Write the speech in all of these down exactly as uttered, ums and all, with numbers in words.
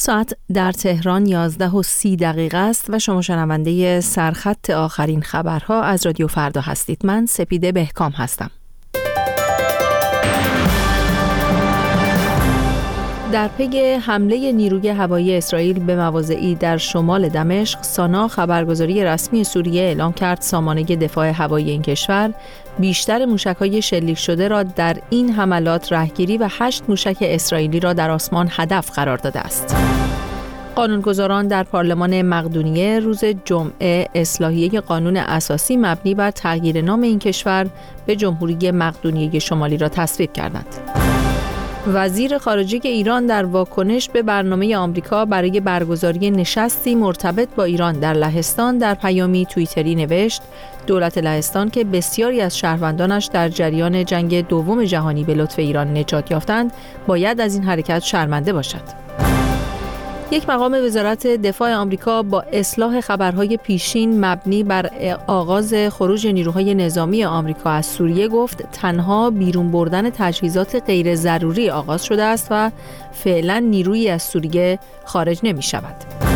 ساعت در تهران یازده و سی دقیقه است و شما شنونده سرخط آخرین خبرها از رادیو فردا هستید. من سپیده بهکام هستم. در پی حمله نیروی هوایی اسرائیل به مواضعی در شمال دمشق، سانا خبرگزاری رسمی سوریه اعلام کرد سامانه دفاع هوایی این کشور بیشتر موشک‌های شلیک شده را در این حملات رهگیری و هشت موشک اسرائیلی را در آسمان هدف قرار داده است. قانونگذاران در پارلمان مقدونیه روز جمعه اصلاحیه قانون اساسی مبنی بر تغییر نام این کشور به جمهوری مقدونیه شمالی را تصویب کردند. وزیر خارجه ایران در واکنش به برنامه آمریکا برای برگزاری نشستی مرتبط با ایران در لهستان در پیامی توییتری نوشت: دولت لهستان که بسیاری از شهروندانش در جریان جنگ دوم جهانی به لطف ایران نجات یافتند، باید از این حرکت شرمنده باشد. یک مقام وزارت دفاع آمریکا با اصلاح خبرهای پیشین مبنی بر آغاز خروج نیروهای نظامی آمریکا از سوریه گفت تنها بیرون بردن تجهیزات غیر ضروری آغاز شده است و فعلا نیرویی از سوریه خارج نمی شود.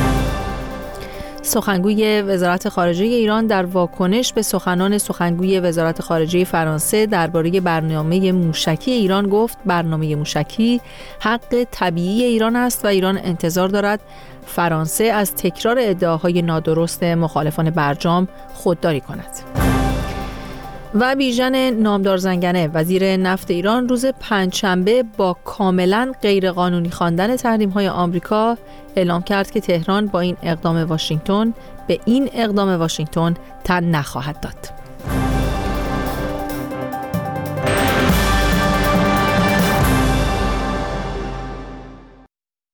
سخنگوی وزارت خارجه ایران در واکنش به سخنان سخنگوی وزارت خارجه فرانسه درباره برنامه موشکی ایران گفت برنامه موشکی حق طبیعی ایران است و ایران انتظار دارد فرانسه از تکرار ادعاهای نادرست مخالفان برجام خودداری کند. و بیژن نامدار زنگنه وزیر نفت ایران روز پنجشنبه با کاملا غیرقانونی خواندن تحریم‌های آمریکا اعلام کرد که تهران با این اقدام واشنگتن به این اقدام واشنگتن تن نخواهد داد.